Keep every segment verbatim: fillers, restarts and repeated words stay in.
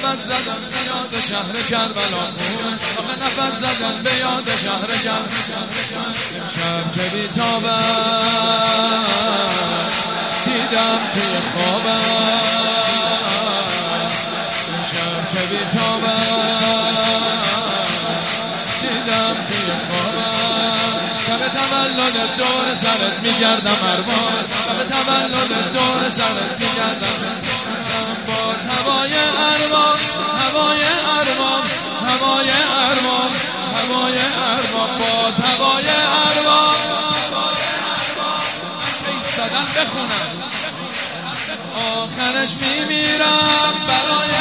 نفس زدن به یاد شهر کربلا خونه آخه نفس زدن به یاد شهر کربلا شب که بیتابم دیدم توی خوابم شب که بیتابم دیدم توی خوابم شب تولد دور سرت میگردم ارباب شب تولد دور سرت میگردم باز هوای ارباب هوای ارباب هوای ارباب هوای ارباب باز هوای ارباب من چه ایستادن بخونم آخرش میمیرم برای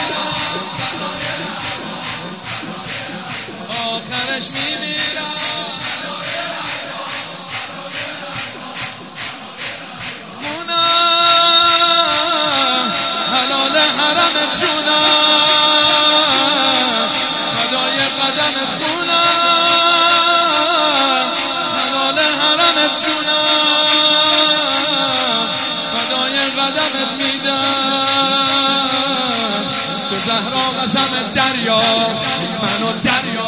آخرش میمیرم خونم حلال حرم جونم فدای قدم خونم حلال حرم جونم فدای قدمت میدم به زهرا قسم دریا منو دریا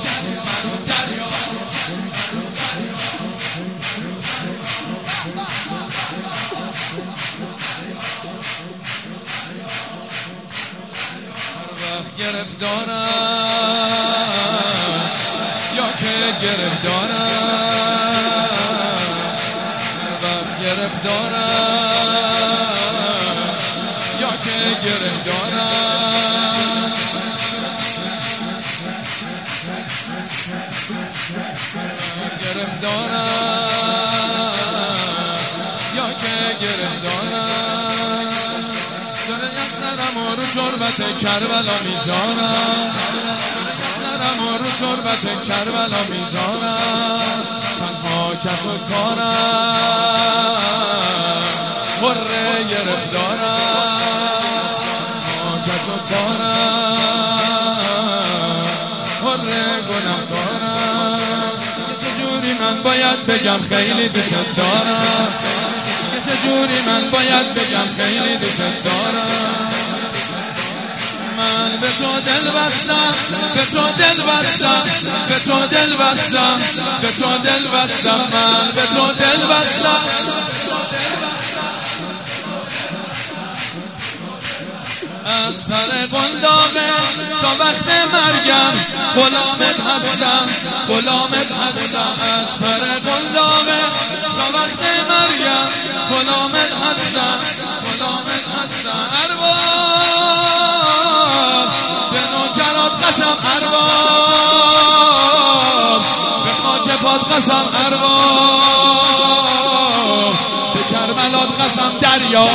گرفتارم یا که گرفتارم وقت گرفتارم یا که گرفتارم گرفتارم یا که گرفتارم داره یکترم و رو تربت کربلا میزانم یکترم و رو تربت کربلا میزانم تنها کس و کارم قره گرفتارم تنها کس و کارم قره گناهکارم چجوری من باید بگم خیلی دوست دارم چجوری من باید بگم خیلی دوست دارم من به تو دل بستم به تو دل بستم به تو دل بستم به تو دل بستم من به تو دل بستم از پر قنداقه تا وقت مرگم غلامت هستم غلامت هستم از پر قنداقه تا وقت مرگم غلامت هستم غلامت هستم ارباب به نوکرات قسم ارباب به خاک پات قسم ارباب به کربلات قسم دریا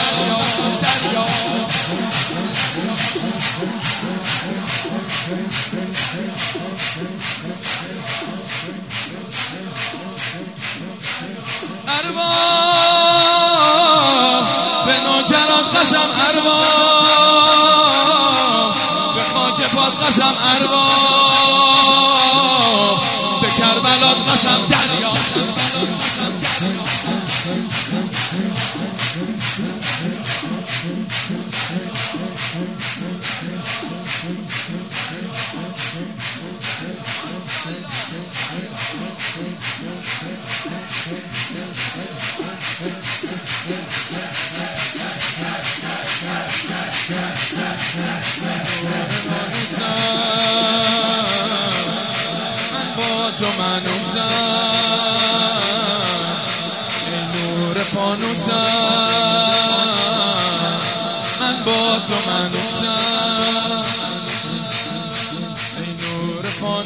ارباب به نوکرات قسم ارباب به خاک پات قسم ارباب به کربلات قسم دریا من با تو منوسم ای نور فانوسم من با تو منوسم ای نور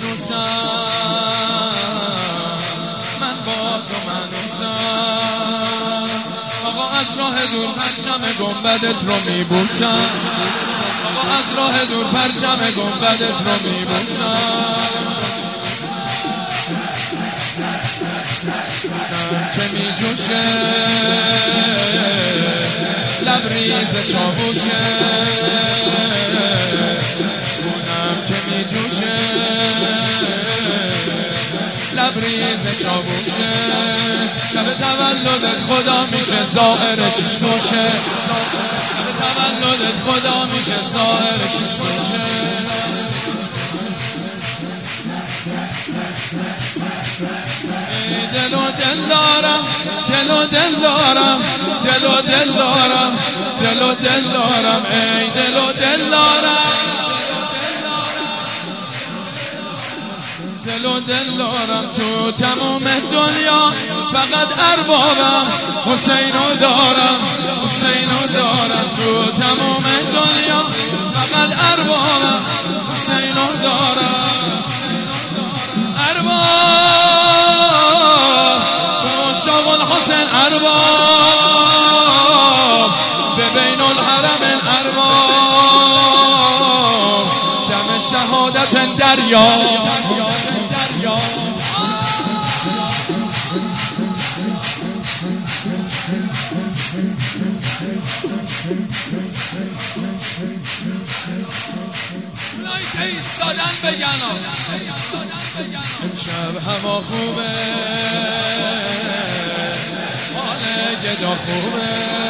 فانوسم من با تو منوسم آقا از راه دور پرچم گنبدت رو میبوسم آقا از راه دور پرچم گنبدت رو میبوسم خونم که میجوشه لبریز چاووشه خونم که میجوشه لبریز چاووشه شب تولد تولدت خدا میشه ظاهر شیش گوشه، شب تولدت خدا میشه ظاهر شیش گوشه. دل و دل دارم، دل و دل دارم، دل و دل دارم، دل و دل دارم، ای دل و دل دارم، دل و دل دارم. تو تمام دنیا فقط اربابم حسینو دارم، حسینو دارم. تو تمام دنیا فقط اربابم حسینو دارم. ارباب شاق الحسین، ارباب به بین الحرم ارباب دم شهادت دریا. اونایی که ایستادن بگن امشب هوا خوبه، حال گدا خوبه،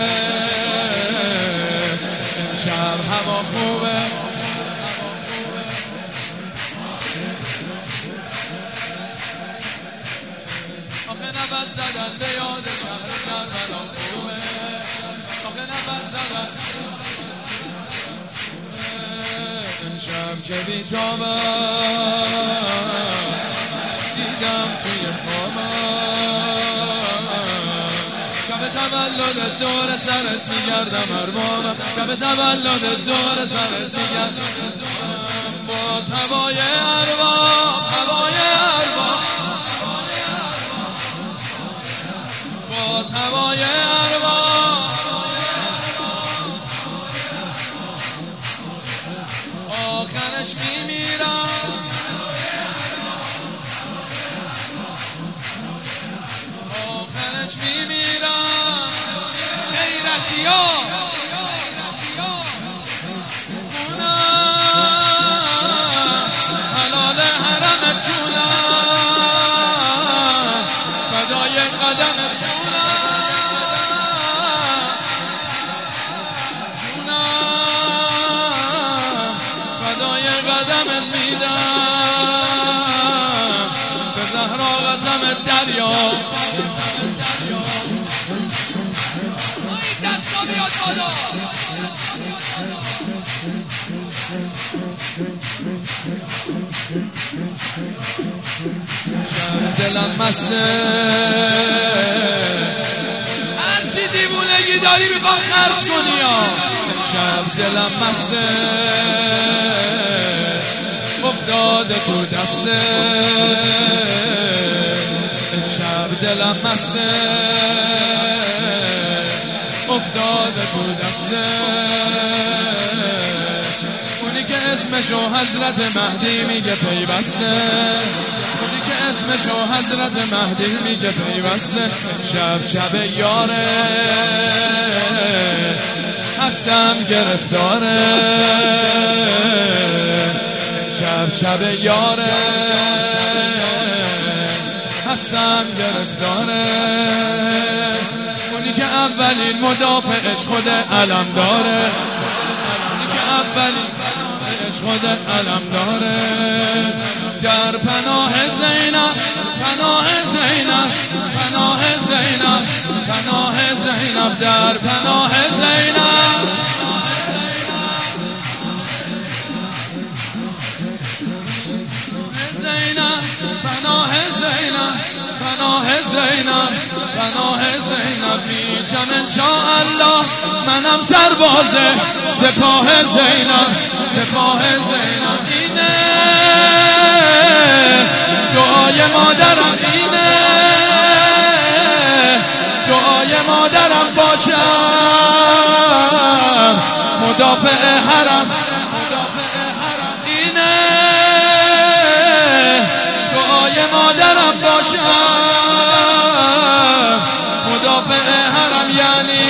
امشب هوا خوبه. آخه نفس زدن به یاد شهر کربلا خوبه، آخه نفس زدن امشب که بیتابم دیدم توی خوابم، شب تولدت دور سرت میگردم اربابم، شب تولدت دور سرت میگردم باز هوای ارباب، هوای ارباب، باز هوای ارباب. آخرش میمیرم، آخرش میمیرم. غیرتی ها خونم حلال حرمت جونم، فدای قدمت جونم، جونم فدای قدمت میدم، به زهرا قسمت دریا. دستا بیاد بالا. شب دلم مسته، هرچی دیوونگی داری میخوام خرج کنی ها. شب دلم مسته افتاده تو دسته، شب دلم مسته افتاده تو دسته. اونی که اسمشو حضرت مهدی میگه پیوسته، اونی که اسمشو حضرت مهدی میگه پیوسته. شب شب یاره هستم گرفتاره، شب شب یاره هستم گرفتاره. اونی که اولین مدافعش خود علم داره، اونی که اولین مدافعش خود علم داره. در پناه زینب، پناه زینب، پناه زینب، پناه زینب، در پناه زینب. زینب پناه زینب، پناه زینب، پناه زینب. میشم انشاءالله منم سرباز سپاه زینب، سپاه زینب. اینه دعای مادرم، اینه دعای مادرم باشم مدافع حرم، اینه دعای مادرم باشم مدافع حرم. یعنی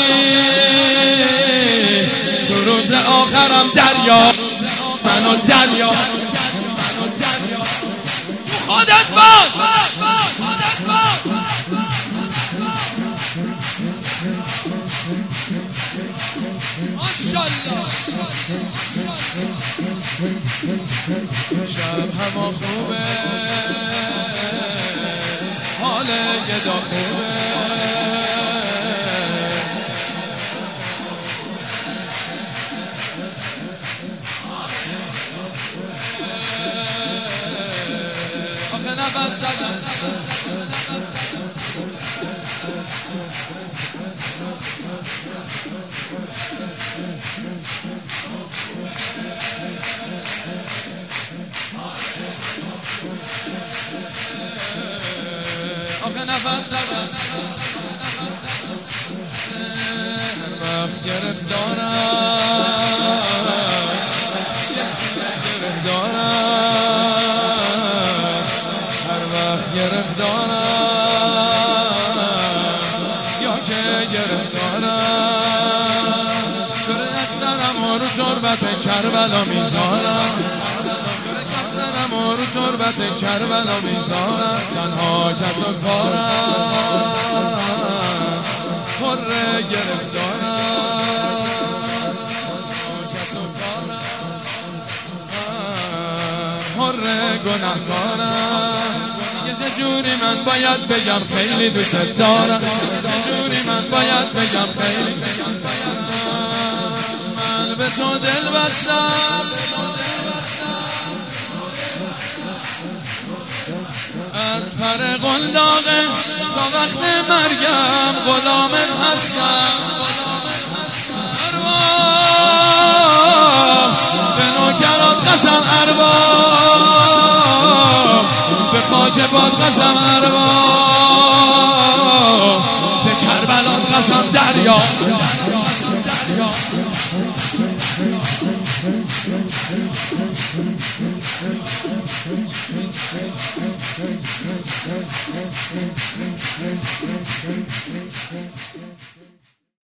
تو روز آخرم دریا، منو دریا. خودت باش، خودت باش. هوا خوبه حال گدا خوبه آخه نفس زدم آخه نفس زدم هر وقت گرفتارم گرفتارم هر وقت گرفتارم یا که گرفتارم فرقت سرم و رو تربت کربلا میذارم و رو تربت کربلا میذارم تنها کس و کارم خره گرفتارم کس و کارم خره گناهکارم یه جوری من باید بگم خیلی دوست دارم یه جوری من باید بگم خیلی من به تو دل بستم از پر قلداغه تا وقت مرگم غلامت هستم ارواح به نوکرات قسم ارواح به خاک باد قسم ارواح به کربلات قسم دریا Thank you.